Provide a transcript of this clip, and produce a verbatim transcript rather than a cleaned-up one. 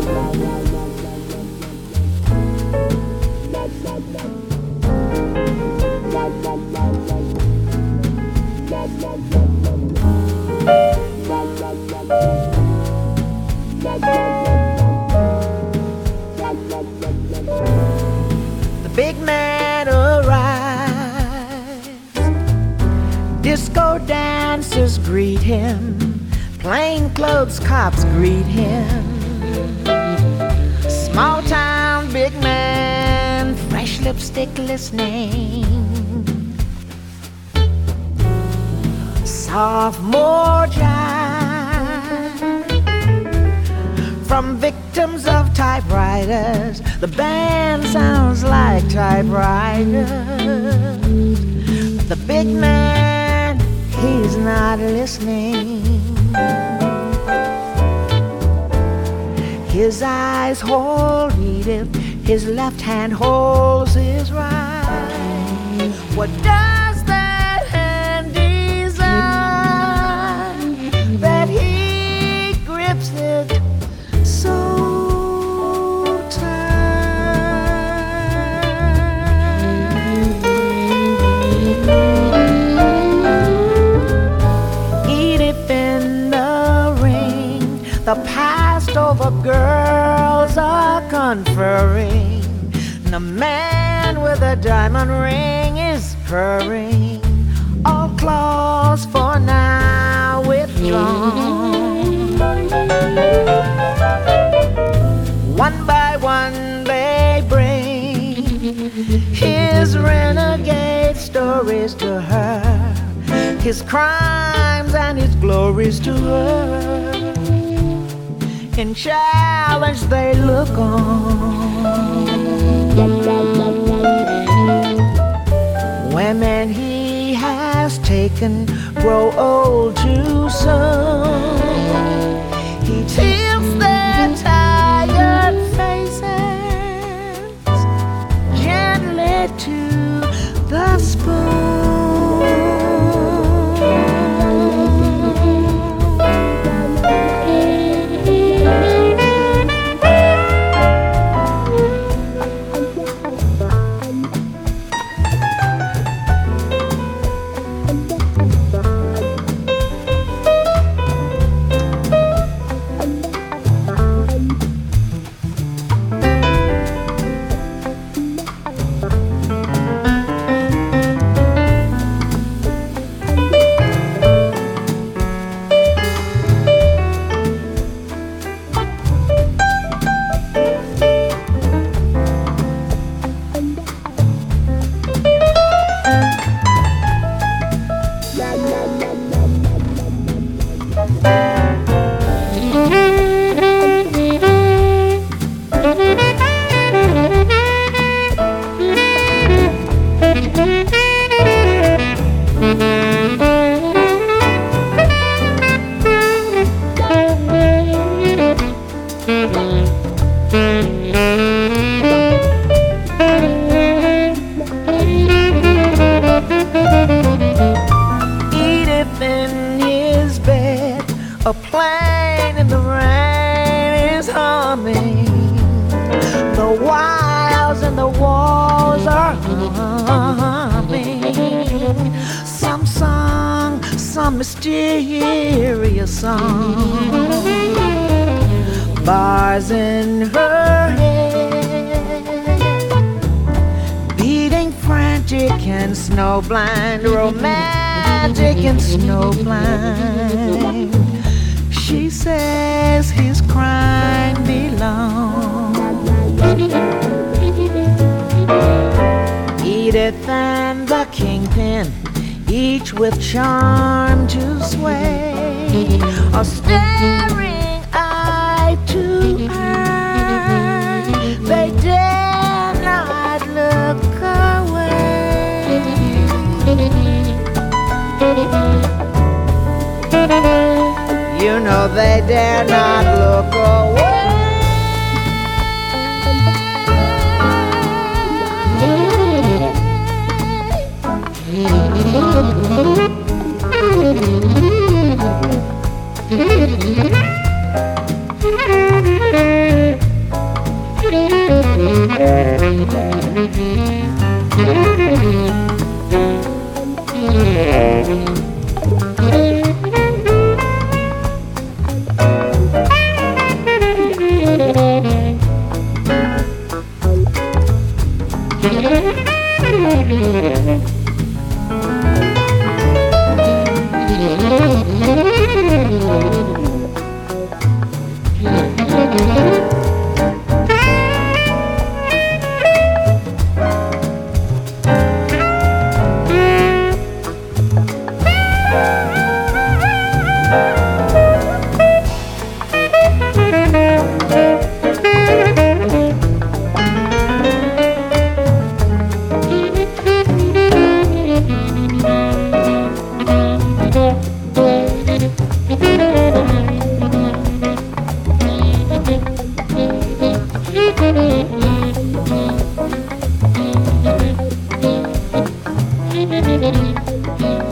The big man arrives, disco dancers greet him, plainclothes cops greet him. Small town big man, fresh lipstick listening. Sophomore jive from victims of typewriters. The band sounds like typewriters. The big man, he's not listening. His eyes hold Edith, his left hand holds his right. What does that hand design that he grips it so tight? Edith in the ring, the past over girls are conferring. The man with a diamond ring is purring. All claws for now withdrawn. One by one they bring his renegade stories to her, his crimes and his glories to her. In challenge they look on. Women he has taken grow old too soon. He tilts their tired faces gently to the spoon. Edith in his bed, a plane in the rain is humming. The wilds and the walls are humming. Some song, some mysterious song. Bars in her head, beating frantic and snowblind, romantic and snowblind. She says his crime belongs. Edith and the kingpin, each with charm to sway, are staring eye to eye. They dare not look away. You know they dare not look away. Thank you.